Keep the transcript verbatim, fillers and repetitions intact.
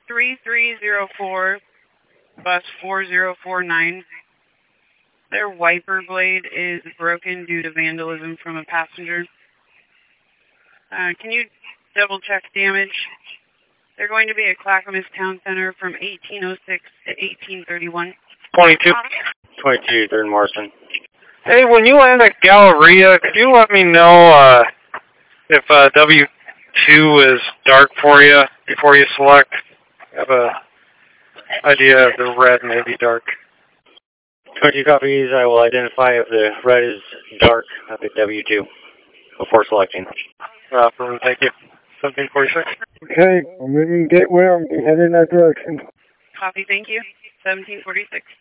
three three zero four, bus four zero four nine. Their wiper blade is broken due to vandalism from a passenger. Uh, can you double check damage? They're going to be at Clackamas Town Center from eighteen oh six to eighteen thirty-one. twenty-two. twenty-two, third and Marston. Hey, when you land at Galleria, could you let me know uh, if uh, W two is dark for you before you select? I have a idea if the red may be dark. twenty-two copies. I will identify if the red is dark up at W two before selecting. Uh, thank you. seventeen forty-six. Okay, I'm leaving Gateway. I'm heading in that direction. Copy, thank you. seventeen forty-six.